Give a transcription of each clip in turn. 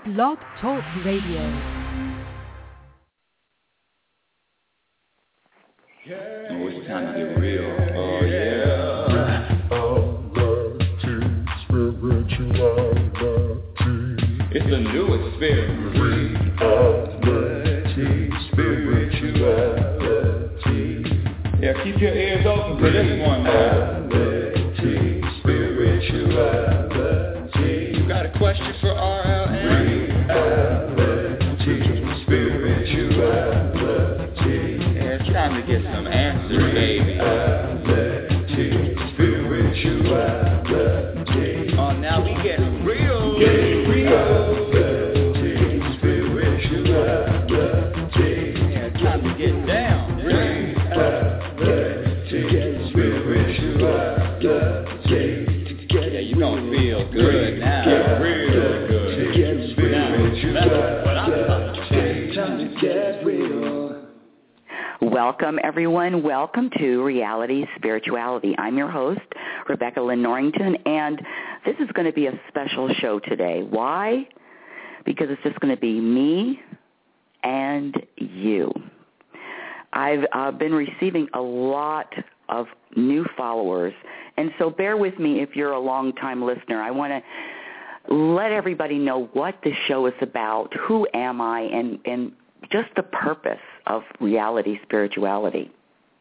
Blog Talk Radio. Oh, it's time to get real. Oh, yeah. It's a new experience. Spirituality. Yeah, keep your ears open for this one now. Spirituality. You got a question for RLN? Spirituality. Yeah, it's time to get some answers, baby. Spirituality. Oh, now we getting real. Getting real. Spirituality. Yeah, it's time to get down. Yeah, you gonna feel good now. Real good. Now, that's what I'm talking about. Time to get real. Welcome, everyone. Welcome to Reality Spirituality. I'm your host, Rebecca Lynn Norrington, and this is going to be a special show today. Why? Because it's just going to be me and you. I've been receiving a lot of new followers, and so bear with me if you're a long-time listener. I want to let everybody know what this show is about, who am I, and just the purpose of Reality Spirituality.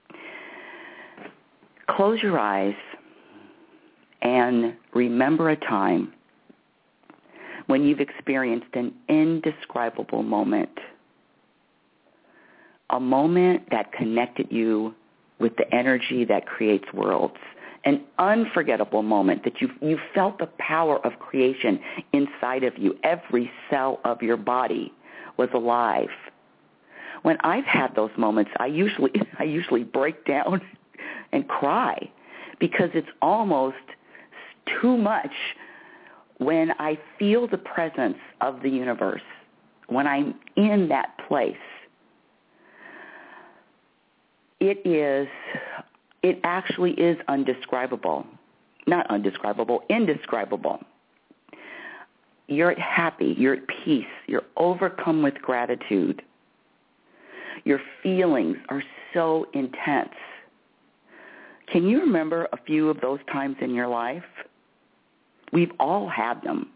Close your eyes and remember a time when you've experienced an indescribable moment, a moment that connected you with the energy that creates worlds, an unforgettable moment that you felt the power of creation inside of you. Every cell of your body was alive. When I've had those moments, I usually break down and cry because it's almost too much when I feel the presence of the universe, when I'm in that place. It actually is undescribable. Not undescribable, indescribable. You're happy, you're at peace, you're overcome with gratitude. Your feelings are so intense. Can you remember a few of those times in your life? We've all had them.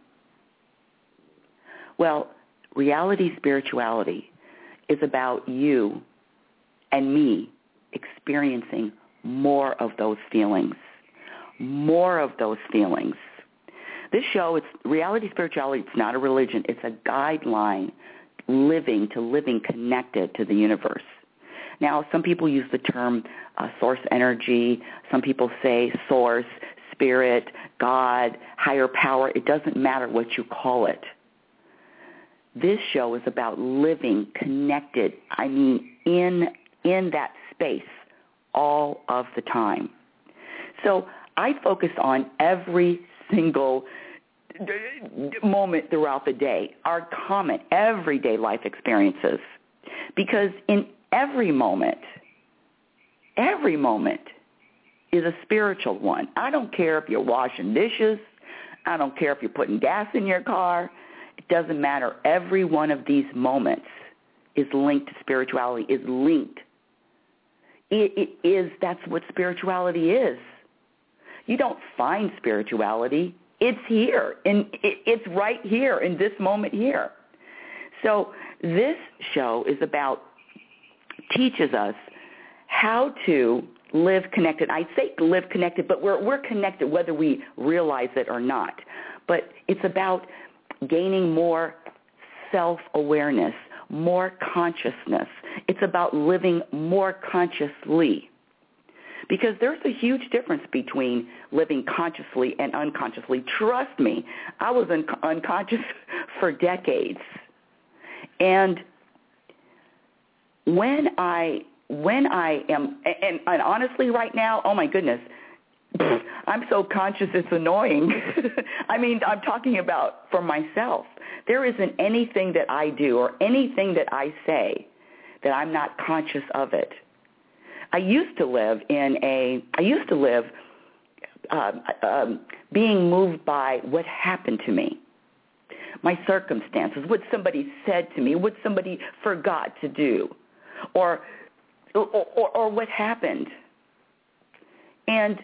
Well, Reality Spirituality is about you and me experiencing more of those feelings. More of those feelings. This show, it's Reality Spirituality. It's not a religion. It's a guideline living connected to the universe. Now, some people use the term source energy. Some people say source, spirit, God, higher power. It doesn't matter what you call it. This show is about living connected, in that space all of the time. So I focus on every single moment throughout the day, our common everyday life experiences, because in every moment is a spiritual one. I don't care if you're washing dishes. I don't care if you're putting gas in your car. It doesn't matter. Every one of these moments is linked to spirituality, is linked. That's what spirituality is. You don't find spirituality. It's here, and it's right here in this moment here. So this show is teaches us how to live connected. I say live connected, but we're connected whether we realize it or not. But it's about gaining more self-awareness, more consciousness. It's about living more consciously. Because there's a huge difference between living consciously and unconsciously. Trust me, I was unconscious for decades. And when I am, and honestly right now, oh my goodness, I'm so conscious it's annoying. I'm talking about for myself. There isn't anything that I do or anything that I say that I'm not conscious of it. I used to live being moved by what happened to me. my circumstances, what somebody said to me, what somebody forgot to do, or what happened. And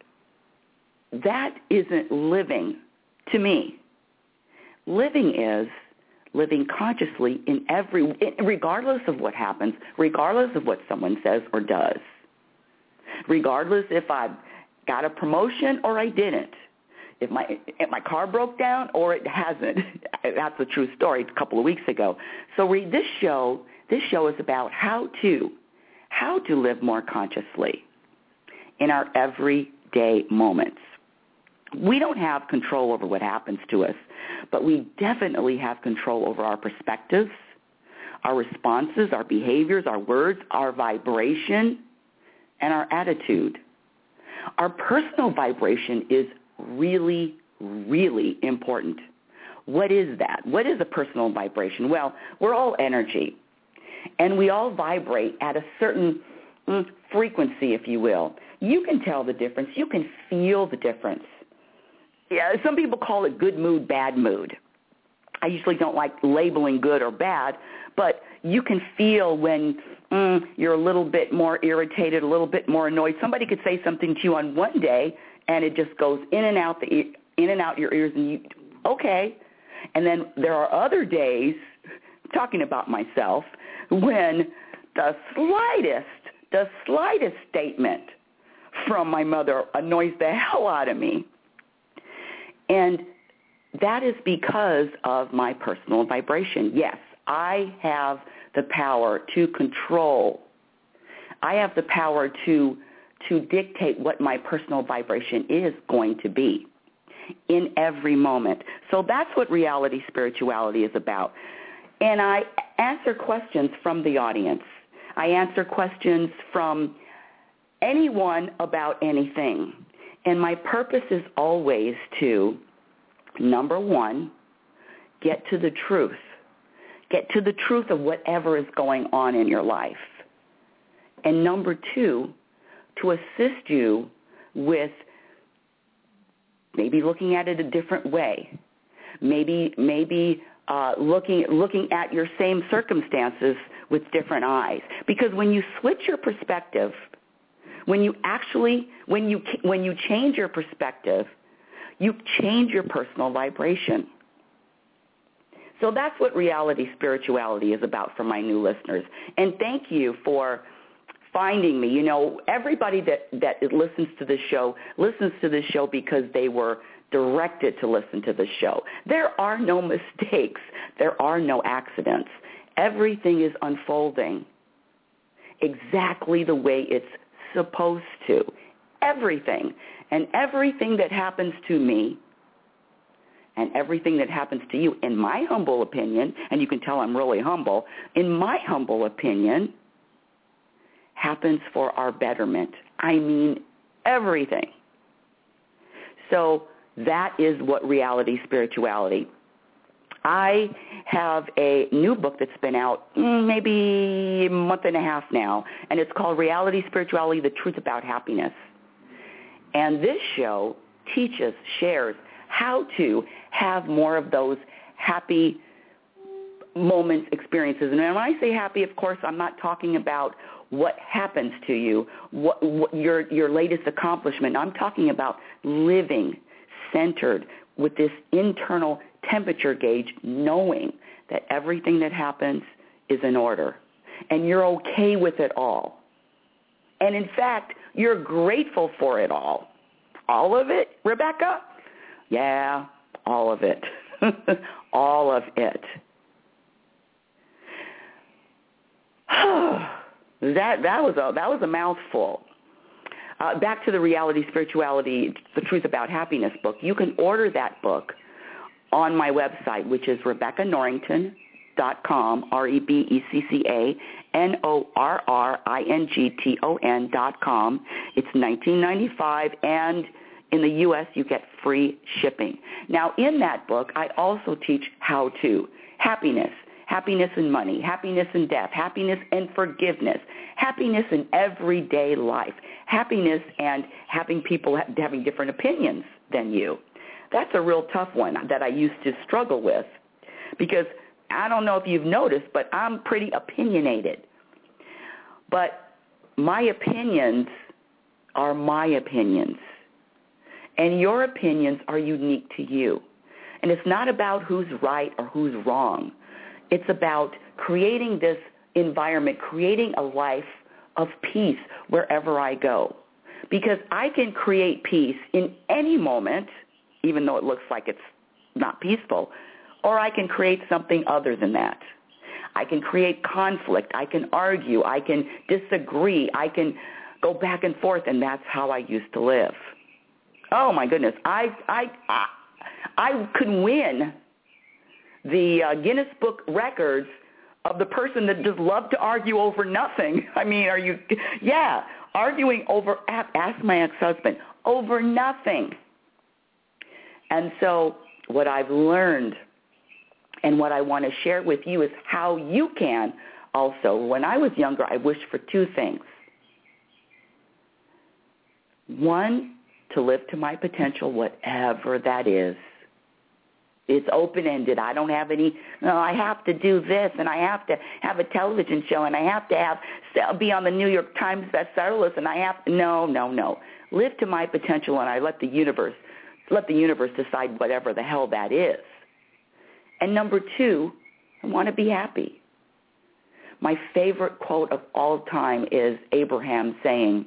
that isn't living to me. Living is living consciously regardless of what happens, regardless of what someone says or does, regardless if I got a promotion or I didn't, if my car broke down or it hasn't. That's a true story a couple of weeks ago. So this show is about how to live more consciously in our everyday moments. We don't have control over what happens to us, but we definitely have control over our perspectives, our responses, our behaviors, our words, our vibration, and our attitude. Our personal vibration is really, really important. What is that? What is a personal vibration? Well, we're all energy, and we all vibrate at a certain frequency, if you will. You can tell the difference. You can feel the difference. Yeah, some people call it good mood, bad mood. I usually don't like labeling good or bad, but you can feel when you're a little bit more irritated, a little bit more annoyed. Somebody could say something to you on one day, and it just goes in and out your ears, and you, okay. And then there are other days, talking about myself, when the slightest statement from my mother annoys the hell out of me. And that is because of my personal vibration. Yes, I have the power to control. I have the power to dictate what my personal vibration is going to be in every moment. So that's what reality spirituality is about. And I answer questions from the audience. I answer questions from anyone about anything. And my purpose is always to, number one, get to the truth. Get to the truth of whatever is going on in your life. And number two, to assist you with maybe looking at it a different way. Maybe looking at your same circumstances with different eyes. Because when you switch your perspective, when you change your perspective, you change your personal vibration. So that's what reality spirituality is about for my new listeners. And thank you for finding me. You know, everybody that listens to this show because they were directed to listen to the show. There are no mistakes. There are no accidents. Everything is unfolding exactly the way it's supposed to. Everything. And everything that happens to me and everything that happens to you, in my humble opinion, and you can tell I'm really humble, in my humble opinion, happens for our betterment. I mean everything. So that is what reality spirituality. I have a new book that's been out maybe a month and a half now, and it's called Reality Spirituality, The Truth About Happiness. And this show teaches, shares how to have more of those happy moments, experiences. And when I say happy, of course, I'm not talking about what happens to you, what your latest accomplishment. I'm talking about living centered with this internal temperature gauge, knowing that everything that happens is in order. And you're okay with it all. And in fact, you're grateful for it all. All of it, Rebecca? Yeah, all of it. All of it. That was a mouthful. Back to the Reality Spirituality, The Truth About Happiness book. You can order that book on my website, which is RebeccaNorrington.com, RebeccaNorrington.com. It's $19.95, and in the U.S. you get free shipping. Now, in that book, I also teach how to happiness. Happiness in money, happiness in death, happiness and forgiveness, happiness in everyday life, happiness and having people having different opinions than you. That's a real tough one that I used to struggle with. because I don't know if you've noticed, but I'm pretty opinionated. But my opinions are my opinions, and your opinions are unique to you. And it's not about who's right or who's wrong. It's about creating this environment, creating a life of peace wherever I go. Because I can create peace in any moment, even though it looks like it's not peaceful, or I can create something other than that. I can create conflict. I can argue. I can disagree. I can go back and forth, and that's how I used to live. Oh, my goodness. I could win the Guinness Book Records of the person that just loved to argue over nothing. I mean, arguing over, ask my ex-husband, over nothing. And so what I've learned and what I want to share with you is how you can also. When I was younger, I wished for two things. One, to live to my potential, whatever that is. It's open-ended. I don't have any, I have to do this, and I have to have a television show, and I have to be on the New York Times bestseller list, and I have to, no. Live to my potential, and I let the universe decide whatever the hell that is. And number two, I want to be happy. My favorite quote of all time is Abraham saying,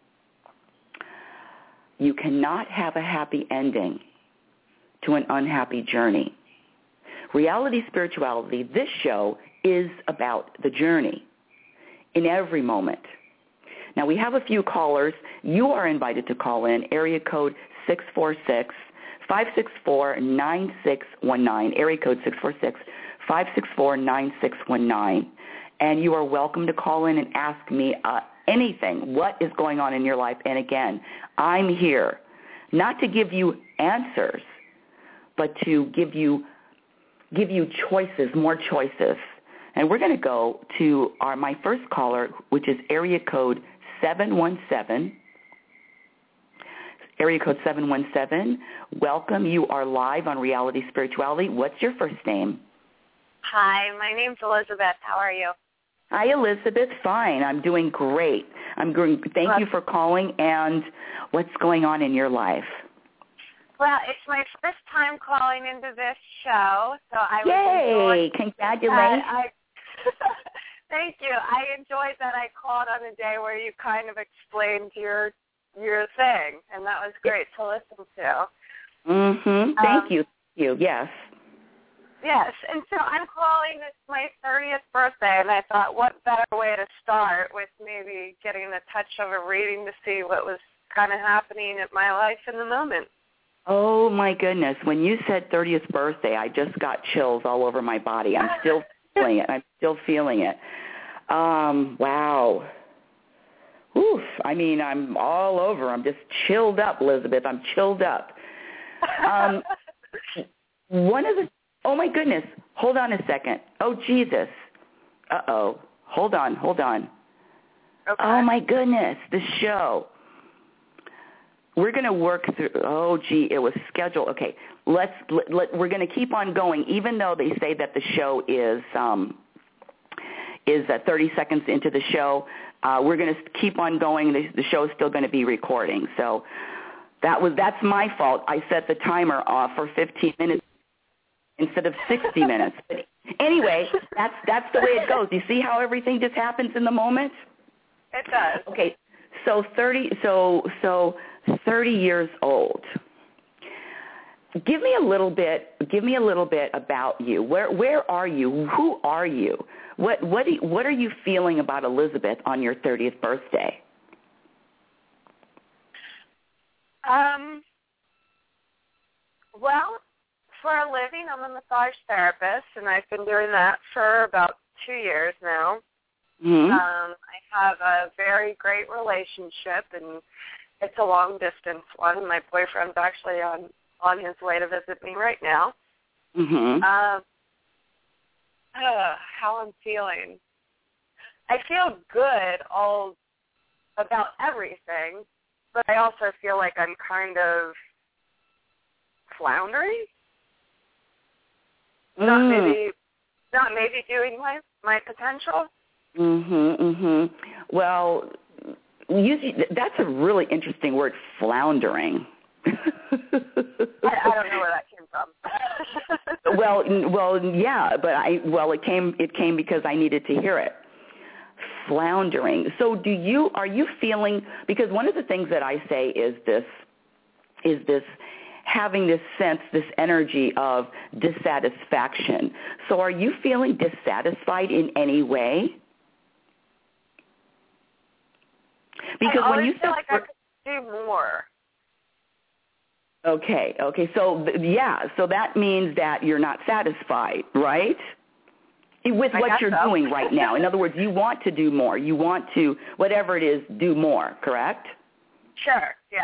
"You cannot have a happy ending to an unhappy journey." Reality Spirituality, this show is about the journey in every moment. Now, we have a few callers. You are invited to call in, area code 646-564-9619, area code 646-564-9619. And you are welcome to call in and ask me anything, what is going on in your life. And again, I'm here not to give you answers, but to give you choices, more choices. And we're going to go to my first caller, which is area code 717. Area code 717. Welcome. You are live on Reality Spirituality. What's your first name? Hi, my name's Elizabeth. How are you? Hi, Elizabeth. Fine. I'm doing great. Thank you for calling. And what's going on in your life? Well, it's my first time calling into this show, so I Yay! Congratulations. Thank you. I enjoyed that I called on a day where you kind of explained your thing, and that was great to listen to. Mm-hmm. Thank you. Yes. Yes, and so I'm calling. It's my 30th birthday, and I thought, what better way to start with maybe getting a touch of a reading to see what was kind of happening in my life in the moment. Oh, my goodness. When you said 30th birthday, I just got chills all over my body. I'm still feeling it. Wow. Oof. I mean, I'm all over. I'm just chilled up, Elizabeth. I'm chilled up. Oh, my goodness. Hold on a second. Oh, Jesus. Uh-oh. Hold on. Okay. Oh, my goodness. The show. We're going to work through, it was scheduled. Okay, we're going to keep on going, even though they say that the show is 30 seconds into the show. We're going to keep on going. The show is still going to be recording. So that's my fault. I set the timer off for 15 minutes instead of 60 minutes. But anyway, that's the way it goes. You see how everything just happens in the moment? It does. Okay, so 30 years old. Give me a little bit about you. Where are you? Who are you? What are you feeling about Elizabeth on your 30th birthday? Well, for a living, I'm a massage therapist, and I've been doing that for about 2 years now. Mm-hmm. I have a very great relationship, and it's a long-distance one. My boyfriend's actually on his way to visit me right now. Mm-hmm. How I'm feeling. I feel good all about everything, but I also feel like I'm kind of floundering. not maybe doing my potential. Well, that's a really interesting word, floundering. I don't know where that came from. well, yeah, but it came because I needed to hear it. Floundering. So are you feeling, because one of the things that I say is this having this sense, this energy of dissatisfaction. So are you feeling dissatisfied in any way? Because I when you feel like I could do more. Okay. So so that means that you're not satisfied, right? With what you're doing right now. In other words, you want to do more. You want to, whatever it is, do more, correct? Sure, yeah.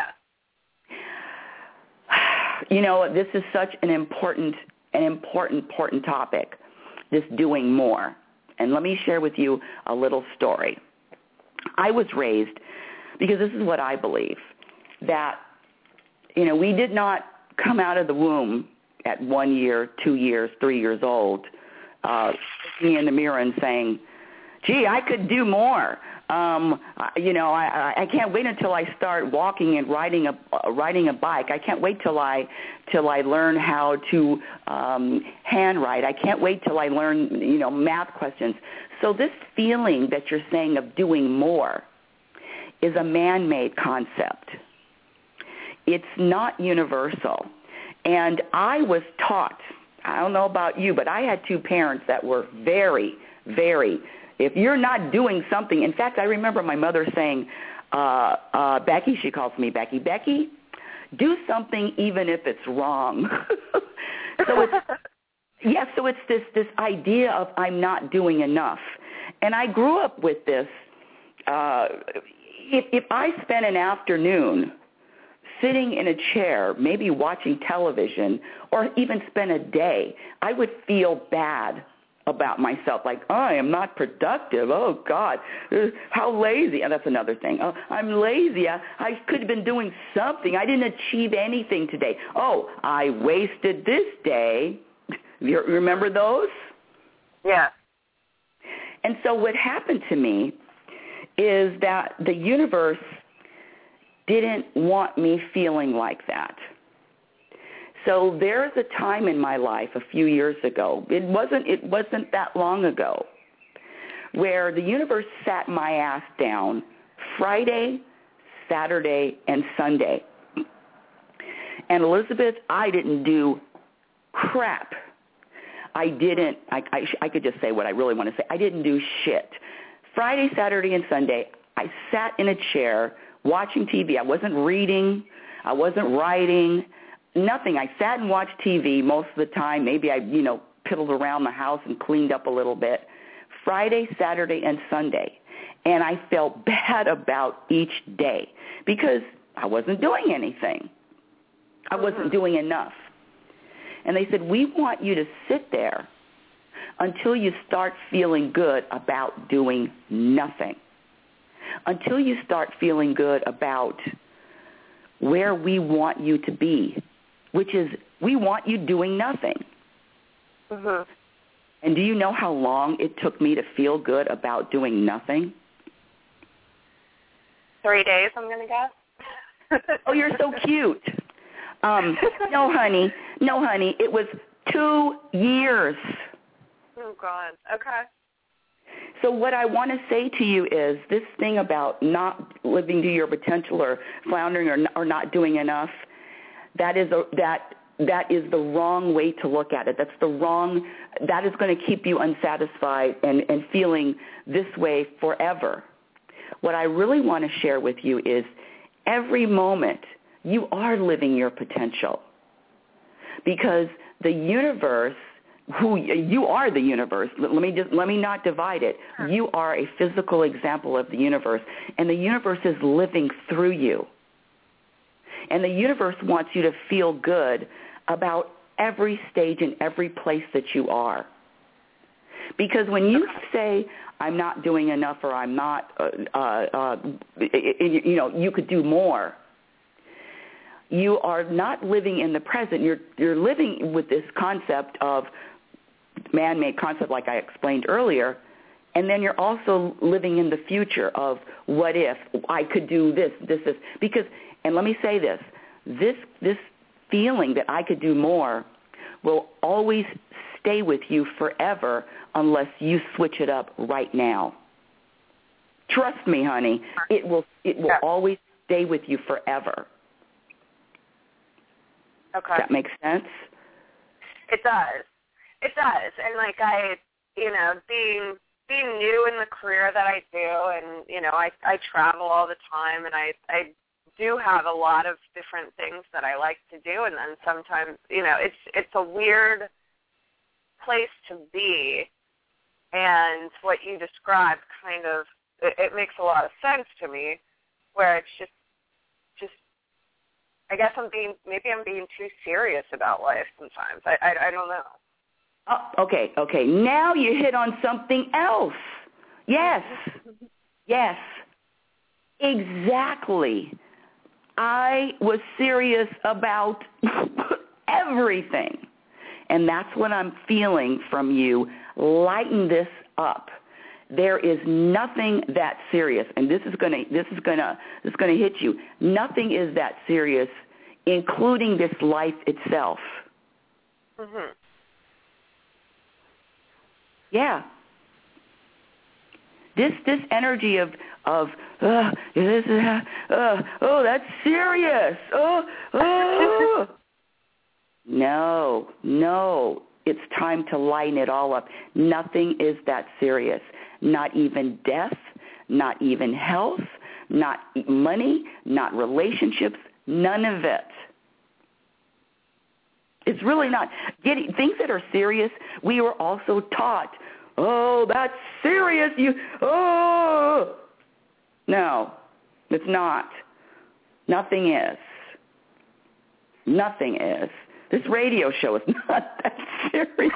You know, this is such an important topic, this doing more. And let me share with you a little story. I was raised, because this is what I believe, that, we did not come out of the womb at 1 year, 2 years, 3 years old, looking in the mirror and saying, gee, I could do more. I can't wait until I start walking and riding a bike. I can't wait till I learn how to handwrite. I can't wait till I learn, math questions. So this feeling that you're saying of doing more is a man-made concept. It's not universal. And I was taught, I don't know about you, but I had two parents that were very, very, if you're not doing something, in fact, I remember my mother saying, Becky, she calls me Becky, do something even if it's wrong. So it's this idea of I'm not doing enough. And I grew up with this. If I spent an afternoon sitting in a chair, maybe watching television, or even spend a day, I would feel bad about myself, like, oh, I am not productive. Oh, God, how lazy. And that's another thing. Oh, I'm lazy. I could have been doing something. I didn't achieve anything today. Oh, I wasted this day. You remember those? Yeah. And so what happened to me is that the universe didn't want me feeling like that. So there's a time in my life a few years ago, it wasn't that long ago, where the universe sat my ass down Friday, Saturday, and Sunday. And Elizabeth, I didn't do crap. I could just say what I really want to say. I didn't do shit. Friday, Saturday, and Sunday, I sat in a chair watching TV. I wasn't reading. I wasn't writing. Nothing. I sat and watched TV most of the time. Maybe I, piddled around the house and cleaned up a little bit. Friday, Saturday, and Sunday. And I felt bad about each day because I wasn't doing anything. I wasn't doing enough. And they said, we want you to sit there until you start feeling good about doing nothing. Until you start feeling good about where we want you to be, which is we want you doing nothing. Mm-hmm. And do you know how long it took me to feel good about doing nothing? 3 days, I'm going to guess. Oh, you're so cute. No, honey. It was 2 years. Oh, God. Okay. So what I want to say to you is this thing about not living to your potential or floundering or not doing enough, that is the wrong way to look at it. That is going to keep you unsatisfied and feeling this way forever. What I really want to share with you is every moment you are living your potential because the universe, you are the universe. Let me not divide it. Sure. You are a physical example of the universe, and the universe is living through you. And the universe wants you to feel good about every stage and every place that you are. Because when you say, I'm not doing enough or I'm not, you could do more, you are not living in the present. You're living with this concept of man-made concept like I explained earlier, and then you're also living in the future of what if I could do this. Because, and let me say this feeling that I could do more will always stay with you forever unless you switch it up right now. Trust me, honey, it will always stay with you forever. Okay. Does that make sense? It does. It does. And like being new in the career that I do, and I travel all the time, and I do have a lot of different things that I like to do, and then sometimes it's a weird place to be, and what you described kind of it makes a lot of sense to me, where it's just I guess I'm being too serious about life sometimes. I don't know. Oh, okay. Now you hit on something else. Yes. Exactly. I was serious about everything. And that's what I'm feeling from you. Lighten this up. There is nothing that serious, and this is gonna hit you. Nothing is that serious, including this life itself. Mhm. Yeah. This energy of that's serious. No. It's time to lighten it all up. Nothing is that serious. Not even death, not even health, not money, not relationships, none of it. It's really not. Things that are serious, we were also taught, that's serious. No, it's not. Nothing is. Nothing is. This radio show is not that serious.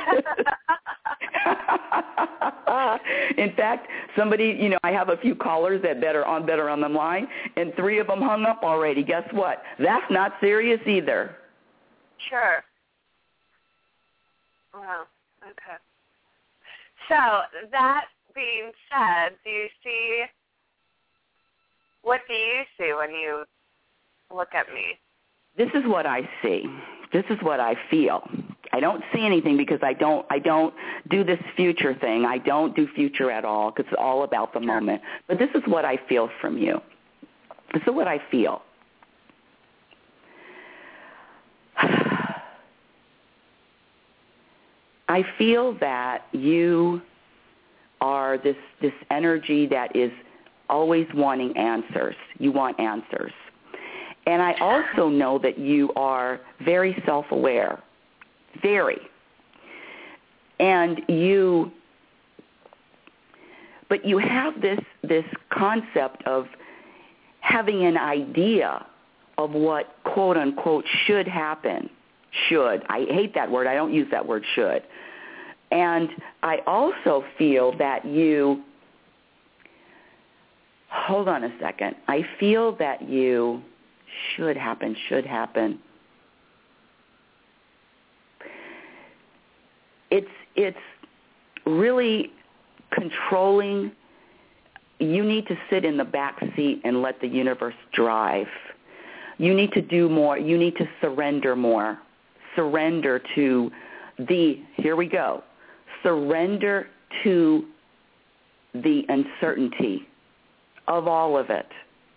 In fact, somebody, I have a few callers that are on the line, and 3 of them hung up already. Guess what? That's not serious either. Sure. Wow. Okay. So that being said, what do you see when you look at me? This is what I see. This is what I feel. I don't see anything because I don't do this future thing. I don't do future at all because it's all about the moment. But this is what I feel from you. This is what I feel. I feel that you are this energy that is always wanting answers. You want answers. And I also know that you are very self-aware, very. But you have this concept of having an idea of what, quote unquote, should happen. Should. I hate that word. I don't use that word should. And I also feel that hold on a second. I feel that you should happen. It's really controlling. You need to sit in the back seat and let the universe drive. You need to do more. You need to surrender more. Surrender to here we go. Surrender to the uncertainty of all of it.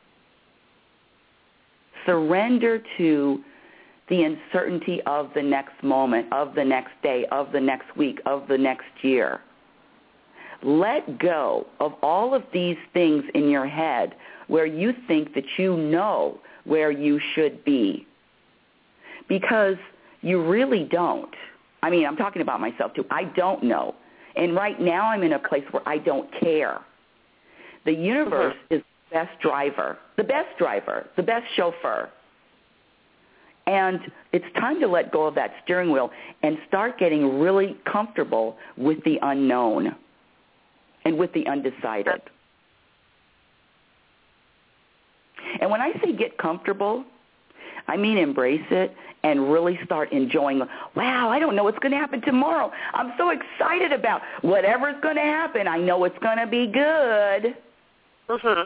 Surrender to the uncertainty of the next moment, of the next day, of the next week, of the next year. Let go of all of these things in your head where you think that you know where you should be, because you really don't. I mean, I'm talking about myself too. I don't know. And right now I'm in a place where I don't care. The universe is the best driver, the best chauffeur. And it's time to let go of that steering wheel and start getting really comfortable with the unknown and with the undecided. And when I say get comfortable, I mean embrace it and really start enjoying, wow, I don't know what's going to happen tomorrow. I'm so excited about whatever's going to happen. I know it's going to be good. Mm-hmm.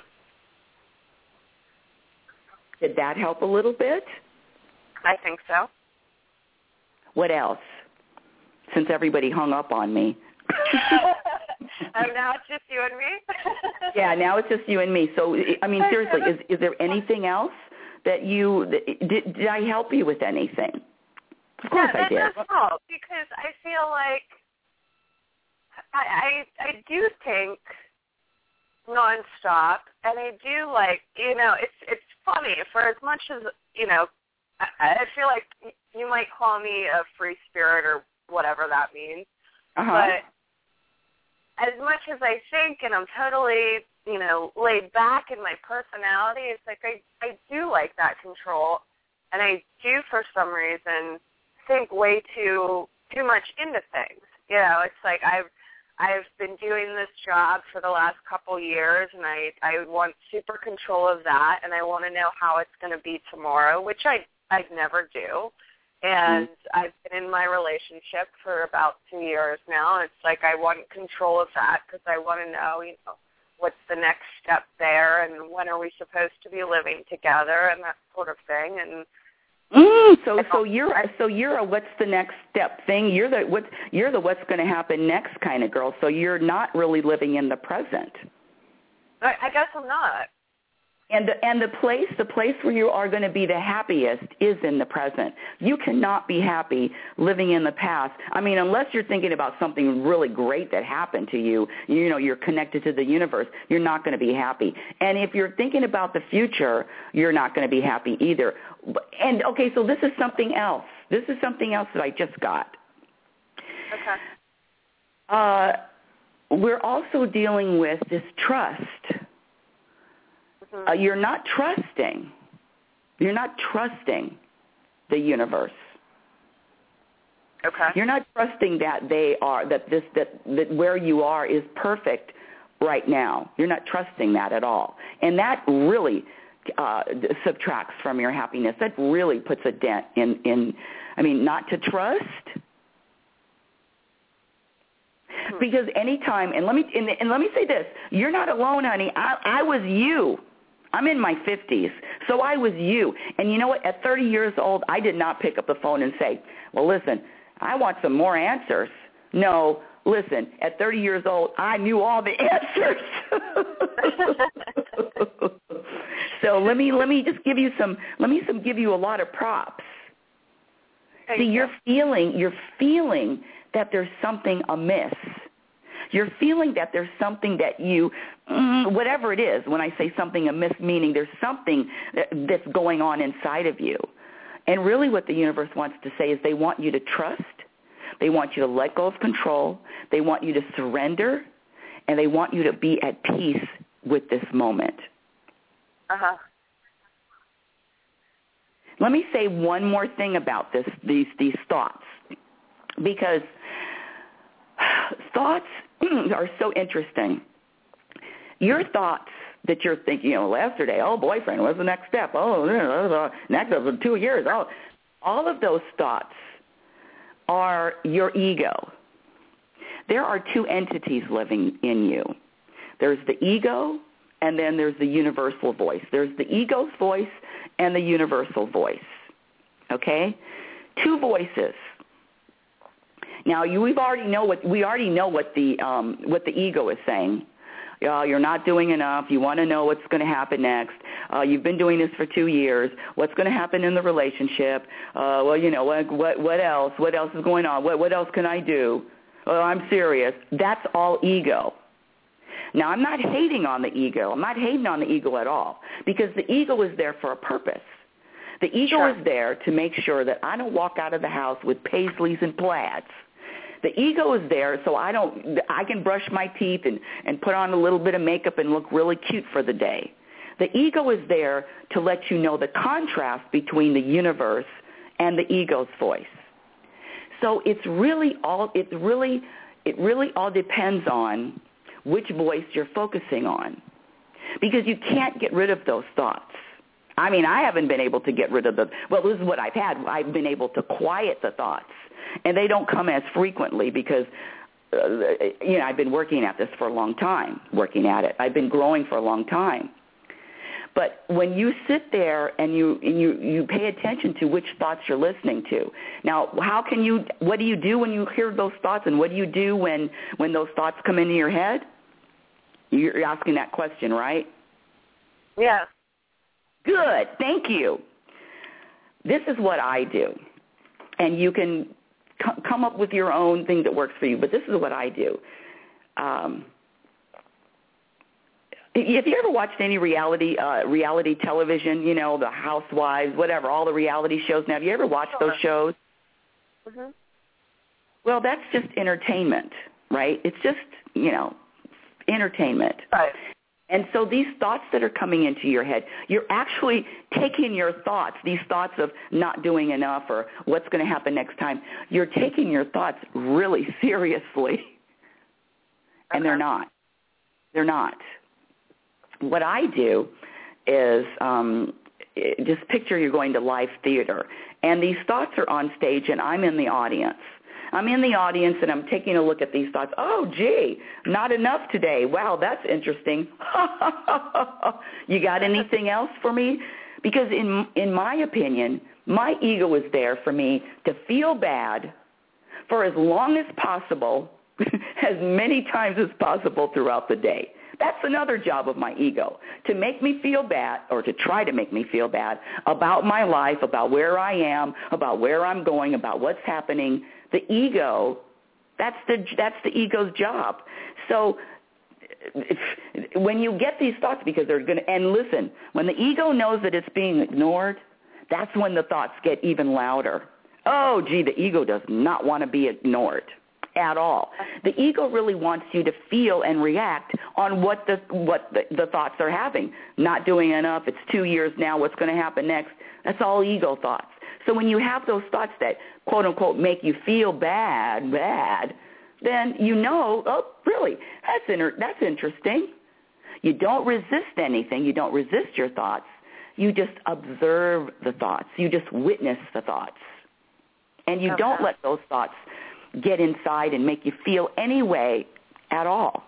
Did that help a little bit? I think so. What else? Since everybody hung up on me. Now it's just you and me? Yeah, now it's just you and me. So, I mean, seriously, is there anything else that did I help you with anything? Of course I did. That does help because I feel like I do think nonstop, and I do like, it's funny for as much as, I feel like you might call me a free spirit or whatever that means, but as much as I think and I'm totally, laid back in my personality, it's like I do like that control, and I do for some reason think way too much into things. It's like I've been doing this job for the last couple years, and I want super control of that, and I want to know how it's going to be tomorrow, which I'd never do. And I've been in my relationship for about 2 years now, and it's like I want control of that because I want to know, what's the next step there, and when are we supposed to be living together, and that sort of thing. And So you're a what's the next step thing. You're the what's going to happen next kind of girl. So you're not really living in the present. I guess I'm not. And the place where you are going to be the happiest is in the present. You cannot be happy living in the past. I mean, unless you're thinking about something really great that happened to you, you're connected to the universe, you're not going to be happy. And if you're thinking about the future, you're not going to be happy either. And, okay, so this is something else. This is something else that I just got. Okay. We're also dealing with this trust. You're not trusting. You're not trusting the universe. Okay. You're not trusting that that where you are is perfect right now. You're not trusting that at all, and that really subtracts from your happiness. That really puts a dent in. I mean, not to trust. Because anytime, and let me say this: you're not alone, honey. I was you. I'm in my 50s, so I was you. And you know what? At 30 years old, I did not pick up the phone and say, well, listen, I want some more answers. No, listen, at 30 years old, I knew all the answers. So let me just give you give you a lot of props. See, you're feeling that there's something amiss. You're feeling that there's something that you, whatever it is, when I say something amiss, meaning there's something that's going on inside of you. And really what the universe wants to say is they want you to trust, they want you to let go of control, they want you to surrender, and they want you to be at peace with this moment. Uh-huh. Let me say one more thing about these thoughts, because thoughts are so interesting. Your thoughts that you're thinking, yesterday, oh, boyfriend, what's the next step? Oh, next step in 2 years. Oh, all of those thoughts are your ego. There are two entities living in you. There's the ego, and then there's the universal voice. There's the ego's voice and the universal voice. Okay? Two voices. Now, we already know what the ego is saying. You're not doing enough. You want to know what's going to happen next. You've been doing this for 2 years. What's going to happen in the relationship? What else? What else is going on? What else can I do? Oh, I'm serious. That's all ego. Now, I'm not hating on the ego. I'm not hating on the ego at all, because the ego is there for a purpose. The ego is there to make sure that I don't walk out of the house with paisleys and plaids. The ego is there so I can brush my teeth and put on a little bit of makeup and look really cute for the day. The ego is there to let you know the contrast between the universe and the ego's voice. So it really all depends on which voice you're focusing on, because you can't get rid of those thoughts. I mean, I haven't been able to get rid of this is what I've had. I've been able to quiet the thoughts, and they don't come as frequently because, I've been working at this for a long time, I've been growing for a long time. But when you sit there and you pay attention to which thoughts you're listening to, now what do you do when you hear those thoughts, and what do you do when those thoughts come into your head? You're asking that question, right? Yeah. Good. Thank you. This is what I do. And you can come up with your own thing that works for you, but this is what I do. Have you ever watched any reality television, the Housewives, whatever, all the reality shows now? Have you ever watched those shows? Mm-hmm. Well, that's just entertainment, right? It's just, entertainment. Right. And so these thoughts that are coming into your head, you're actually taking your thoughts, these thoughts of not doing enough or what's going to happen next time, you're taking your thoughts really seriously. And they're not. They're not. What I do is just picture you're going to live theater, and these thoughts are on stage, and I'm in the audience. And I'm taking a look at these thoughts. Oh, gee, not enough today. Wow, that's interesting. You got anything else for me? Because in my opinion, my ego is there for me to feel bad for as long as possible, as many times as possible throughout the day. That's another job of my ego, to make me feel bad, or to try to make me feel bad about my life, about where I am, about where I'm going, about what's happening. The ego, that's the ego's job. So when you get these thoughts, because they're going to, and listen, when the ego knows that it's being ignored, that's when the thoughts get even louder. Oh, gee, the ego does not want to be ignored at all. The ego really wants you to feel and react on what the thoughts are having. Not doing enough, it's 2 years now, what's going to happen next? That's all ego thoughts. So when you have those thoughts that, quote, unquote, make you feel bad, then oh, really, that's interesting. You don't resist anything. You don't resist your thoughts. You just observe the thoughts. You just witness the thoughts. And you don't let those thoughts get inside and make you feel any way at all.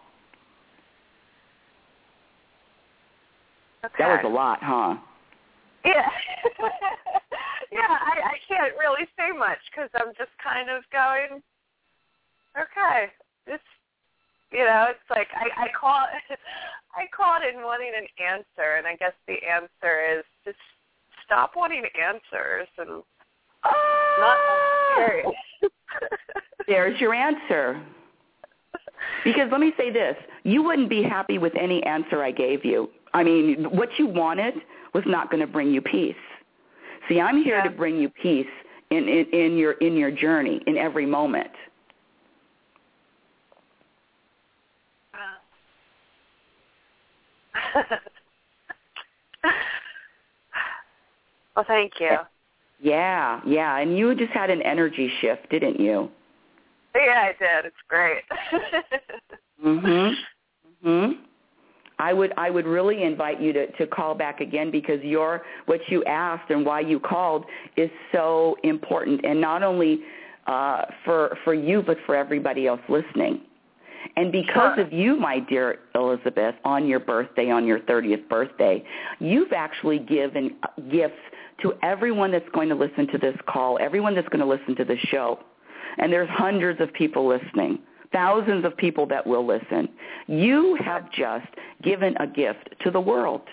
Okay. That was a lot, huh? Yeah. Yeah, I can't really say much because I'm just kind of going, okay, it's like I called in wanting an answer, and I guess the answer is just stop wanting answers and not serious. There's your answer. Because let me say this, you wouldn't be happy with any answer I gave you. I mean, what you wanted was not going to bring you peace. See, I'm here to bring you peace in your journey, in every moment. Well, thank you. Yeah, and you just had an energy shift, didn't you? Yeah, I did. It's great. I would really invite you to call back again, because what you asked and why you called is so important, and not only for you, but for everybody else listening. And because of you, my dear Elizabeth, on your birthday, on your 30th birthday, you've actually given gifts to everyone that's going to listen to this call, everyone that's going to listen to this show. And there's hundreds of people listening, thousands of people that will listen. You have just given a gift to the world.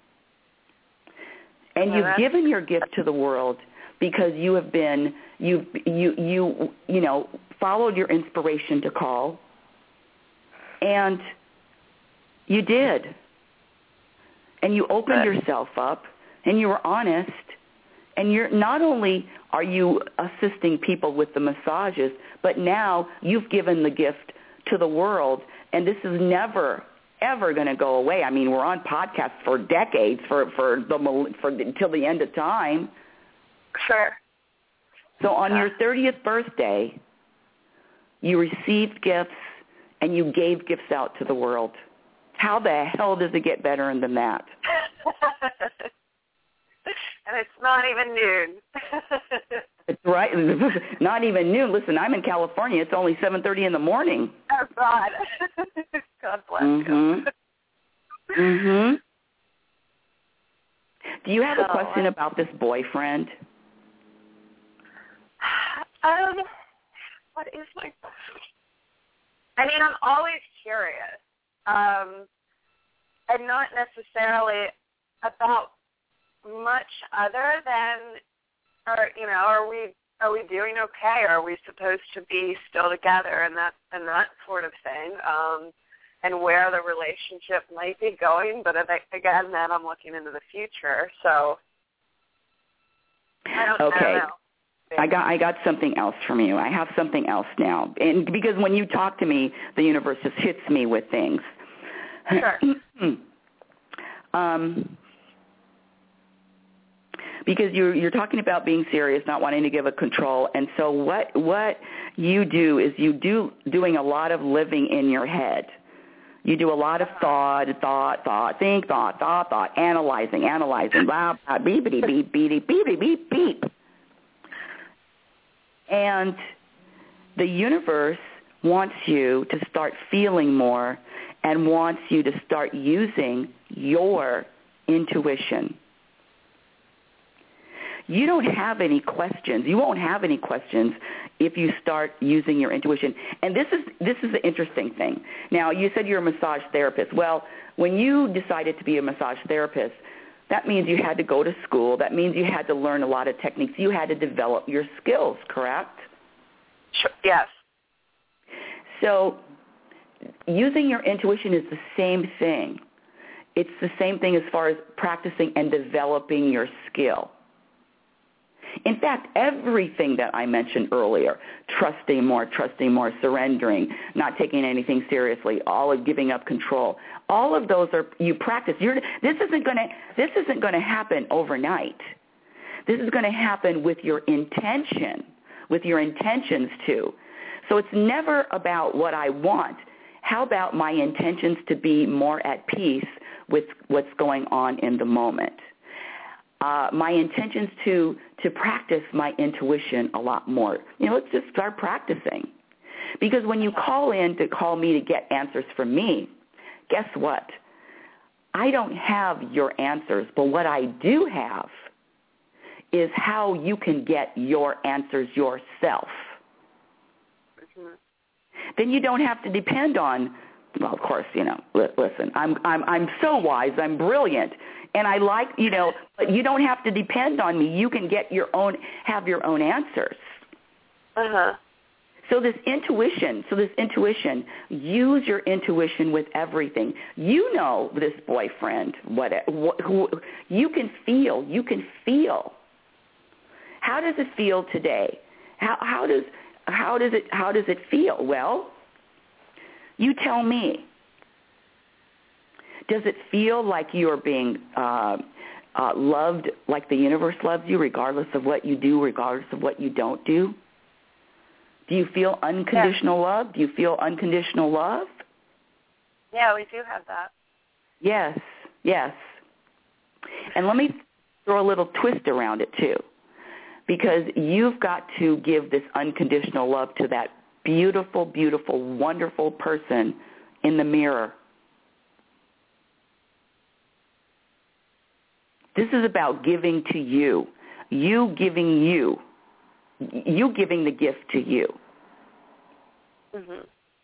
And you've given your gift to the world because you have been, you followed your inspiration to call, and you did. And you opened yourself up, and you were honest, and you're not only are you assisting people with the massages, but now you've given the gift to the world, and this is never, ever going to go away. I mean, we're on podcasts for decades, until the end of time. Sure. So on your 30th birthday, you received gifts, and you gave gifts out to the world. How the hell does it get better than that? and it's not even noon. It's right. Not even noon. Listen, I'm in California. It's only 7:30 in the morning. Oh, God. God bless you. Mm-hmm. Do you have a question about this boyfriend? What is my question? I mean, I'm always curious, and not necessarily about much other than, are we doing okay? Are we supposed to be still together and that sort of thing? And where the relationship might be going, but again, then I'm looking into the future, so I don't know. I got something else from you. I have something else now, and because when you talk to me, the universe just hits me with things. Sure. Because you're talking about being serious, not wanting to give up control, and so what you do is doing a lot of living in your head. You do a lot of thought, think, thought, analyzing, blah, blah, beep, beep, beep, beep, beep, beep. And the universe wants you to start feeling more and wants you to start using your intuition. You don't have any questions. You won't have any questions if you start using your intuition. And this is the interesting thing. Now, you said you're a massage therapist. Well, when you decided to be a massage therapist, that means you had to go to school. That means you had to learn a lot of techniques. You had to develop your skills, correct? Sure. Yes. So using your intuition is the same thing. It's the same thing as far as practicing and developing your skill. In fact, everything that I mentioned earlier, trusting more, surrendering, not taking anything seriously, all of giving up control, all of those are you practice. This isn't going to happen overnight. This is going to happen with your intention, with your intentions too. So it's never about what I want. How about my intentions to be more at peace with what's going on in the moment? My intentions to practice my intuition a lot more. Let's just start practicing. Because when you call me to get answers from me, guess what? I don't have your answers, but what I do have is how you can get your answers yourself. Mm-hmm. Then you don't have to depend on, well, of course, listen, I'm so wise, I'm brilliant. And I like, but you don't have to depend on me. You can have your own answers. Uh-huh. So this intuition, use your intuition with everything. This boyfriend, who you can feel. How does it feel today? How does it feel? Well, you tell me. Does it feel like you're being loved like the universe loves you, regardless of what you do, regardless of what you don't do? Do you feel unconditional love? Do you feel unconditional love? Yeah, we do have that. Yes. And let me throw a little twist around it, too, because you've got to give this unconditional love to that beautiful, beautiful, wonderful person in the mirror. This is about giving to you giving the gift to you. Mm-hmm.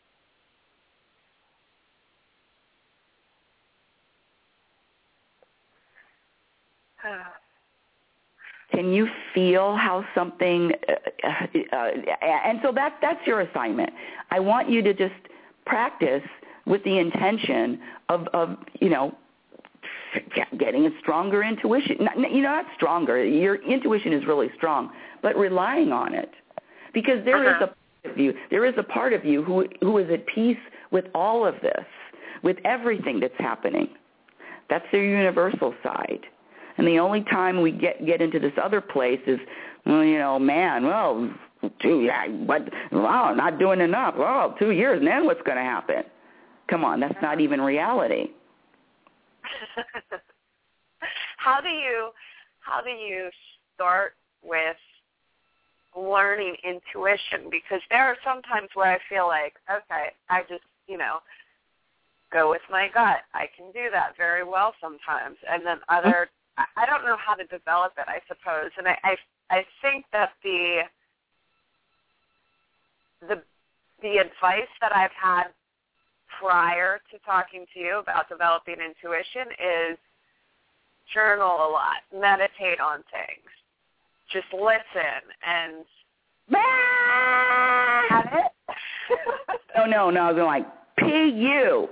Can you feel how something, and so that's your assignment. I want you to just practice with the intention of getting a stronger intuition. Not stronger. Your intuition is really strong, but relying on it. Because there is a part of you who is at peace with all of this, with everything that's happening. That's their universal side. And the only time we get into this other place is, not doing enough. 2 years, and then what's going to happen? Come on, that's not even reality. How do you how do you start with learning intuition? Because there are some times where I feel like, okay, I just, go with my gut. I can do that very well sometimes. And then I don't know how to develop it, I suppose. And I think that the advice that I've had prior to talking to you about developing intuition is journal a lot, meditate on things, just listen and have it. No, I was like, P-U.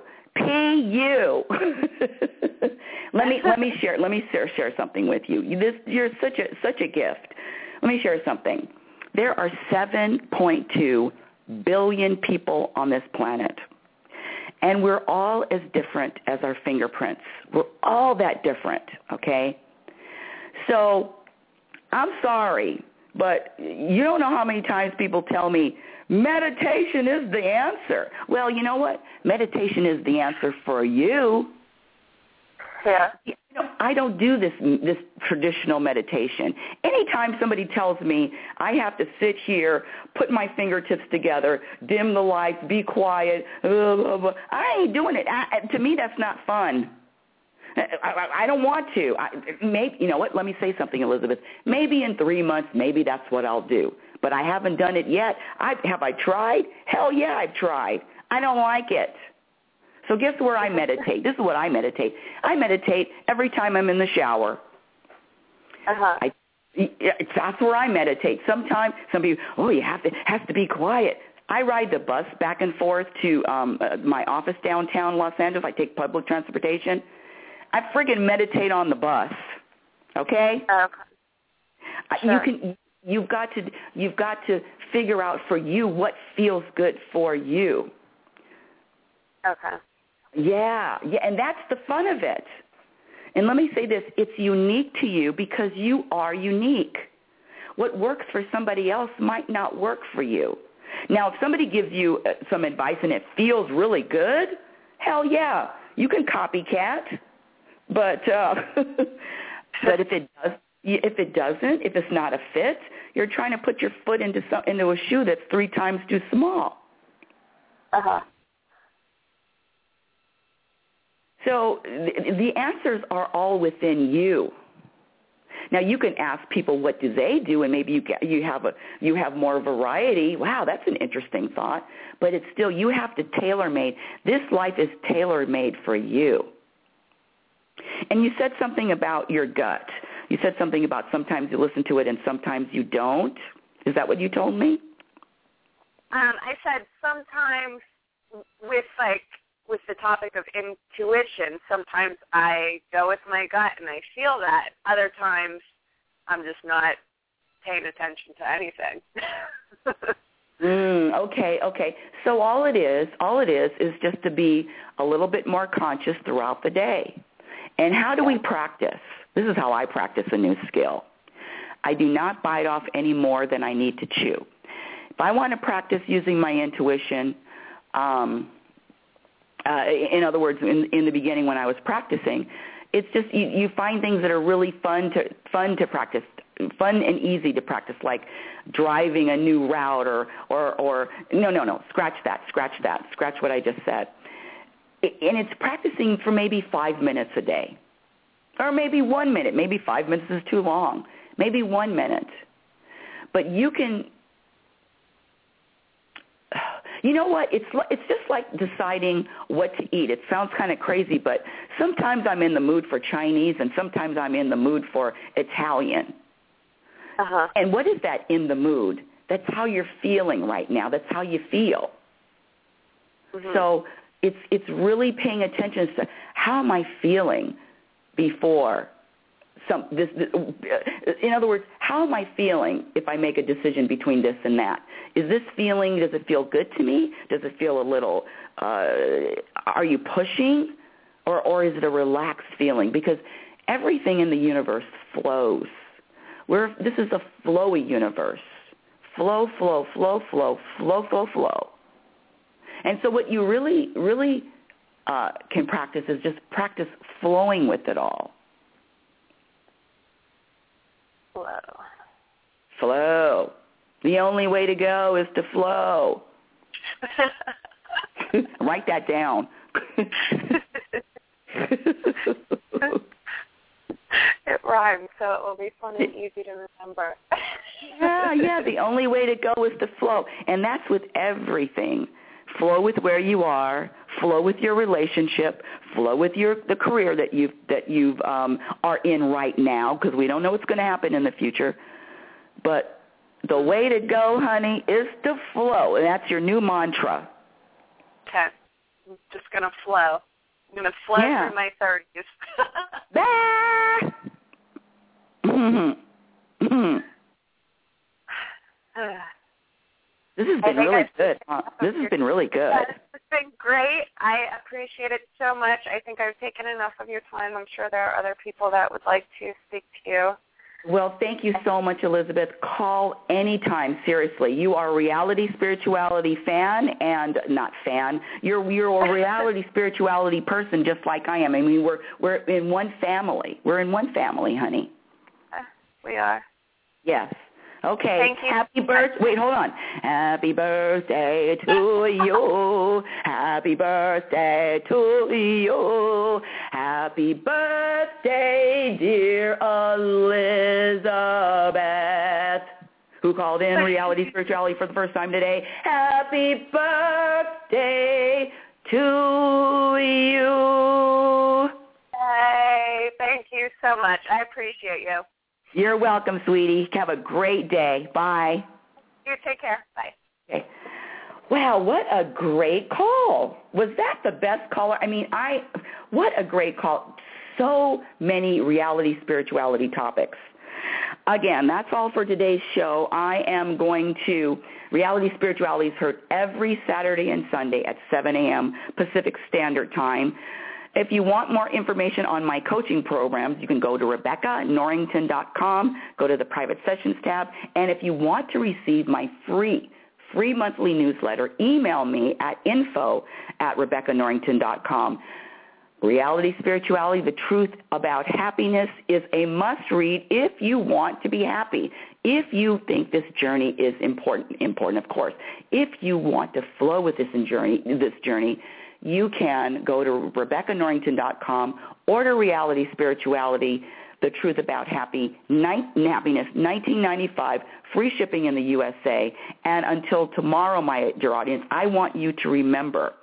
Let me share something with you. You're such a gift. Let me share something. There are 7.2 billion people on this planet, and we're all as different as our fingerprints. We're all that different, okay? So I'm sorry, but you don't know how many times people tell me, meditation is the answer. Well, you know what? Meditation is the answer for you. Yeah. I don't do this traditional meditation. Anytime somebody tells me I have to sit here, put my fingertips together, dim the lights, be quiet, I ain't doing it. To me, that's not fun. I don't want to. Maybe, you know what? Let me say something, Elizabeth. Maybe in 3 months, maybe that's what I'll do. But I haven't done it yet. Have I tried? Hell yeah, I've tried. I don't like it. So guess where I meditate? This is what I meditate. I meditate every time I'm in the shower. That's where I meditate. Sometimes some people, has to be quiet. I ride the bus back and forth to my office downtown Los Angeles. I take public transportation. I friggin' meditate on the bus. Okay? Sure. You've got to figure out for you what feels good for you. Okay. Yeah, and that's the fun of it. And let me say this, it's unique to you because you are unique. What works for somebody else might not work for you. Now, if somebody gives you some advice and it feels really good, hell yeah, you can copycat. But but if it doesn't, if it's not a fit, you're trying to put your foot into a shoe that's 3 times too small. So the answers are all within you. Now you can ask people what do they do, and maybe you have more variety. Wow, that's an interesting thought. But it's still, you have to tailor-made. This life is tailor-made for you. And you said something about your gut. You said something about sometimes you listen to it and sometimes you don't. Is that what you told me? I said sometimes with the topic of intuition, sometimes I go with my gut and I feel that. Other times I'm just not paying attention to anything. Okay. So all it is just to be a little bit more conscious throughout the day. And how do we practice? This is how I practice a new skill. I do not bite off any more than I need to chew. If I want to practice using my intuition, in other words, in the beginning when I was practicing, it's just you find things that are really fun to practice, fun and easy to practice, like driving a new route or no, scratch what I just said. And it's practicing for maybe 5 minutes a day, or maybe 1 minute. Maybe 5 minutes is too long. Maybe 1 minute. But you can, you know what? It's just like deciding what to eat. It sounds kind of crazy, but sometimes I'm in the mood for Chinese, and sometimes I'm in the mood for Italian. And what is that in the mood? That's how you're feeling right now. That's how you feel. So it's really paying attention to how am I feeling before in other words, how am I feeling if I make a decision between this and that? Does it feel good to me? Does it feel a little, are you pushing? Or is it a relaxed feeling? Because everything in the universe flows. This is a flowy universe. Flow. And so what you really can practice is just practice flowing with it all. Flow. Flow. The only way to go is to flow. Write that down. It rhymes, so it will be fun and easy to remember. Yeah, the only way to go is to flow. And that's with everything. Flow with where you are, flow with your relationship, flow with the career that you've are in right now, because we don't know what's going to happen in the future. But the way to go, honey, is to flow. And that's your new mantra. Okay. I'm just going to flow. I'm going to flow through my 30s. This has been really good. This has been really good. It's been great. I appreciate it so much. I think I've taken enough of your time. I'm sure there are other people that would like to speak to you. Well, thank you so much, Elizabeth. Call anytime, seriously. You are a reality spirituality fan and not fan. You're a reality spirituality person just like I am. I mean, we're in one family. We're in one family, honey. We are. Yes. Okay. Thank you. Happy birthday. Wait, hold on. Happy birthday to you. Happy birthday to you. Happy birthday, dear Elizabeth, who called in Reality Spirituality for the first time today. Happy birthday to you. Hey, thank you so much. I appreciate you. You're welcome, sweetie. Have a great day. Bye. You take care. Bye. Okay. Wow, what a great call. Was that the best caller? I mean, what a great call. So many reality spirituality topics. Again, that's all for today's show. I am going to, Reality Spirituality is heard every Saturday and Sunday at 7 a.m. Pacific Standard Time. If you want more information on my coaching programs, you can go to RebeccaNorrington.com, go to the Private Sessions tab, and if you want to receive my free monthly newsletter, email me at info@RebeccaNorrington.com. Reality Spirituality, the truth about happiness, is a must-read if you want to be happy. If you think this journey is important of course. If you want to flow with this journey, you can go to RebeccaNorrington.com, order Reality Spirituality, The Truth About Happiness, 1995, free shipping in the USA. And until tomorrow, my dear audience, I want you to remember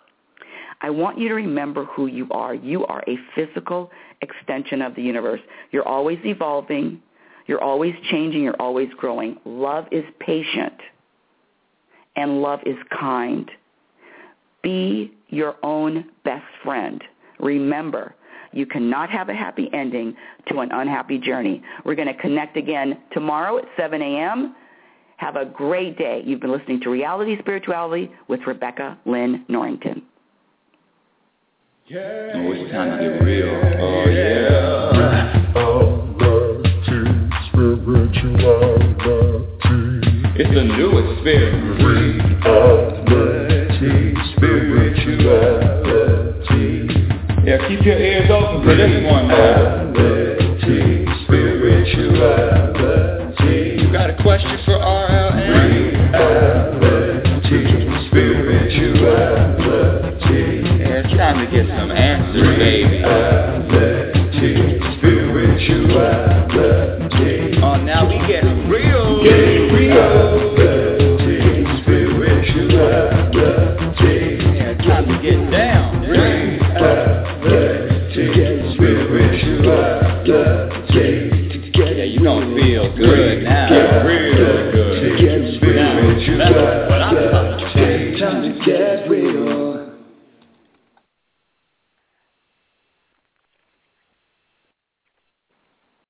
who you are. You are a physical extension of the universe. You're always evolving. You're always changing. You're always growing. Love is patient, and love is kind. Be your own best friend. Remember, you cannot have a happy ending to an unhappy journey. We're going to connect again tomorrow at 7 a.m. Have a great day. You've been listening to Reality Spirituality with Rebecca Lynn Norrington. Yeah, oh, it's time to get real. Oh, yeah. It's the new experience. Spirituality. Yeah, keep your ears open for this one, man. Spirituality. You got a question for RLN? Spirituality. Yeah, it's time to get some answers, baby. Spirituality. Oh, now we get real. Get real. Time to get down. Yeah, you gonna feel good now.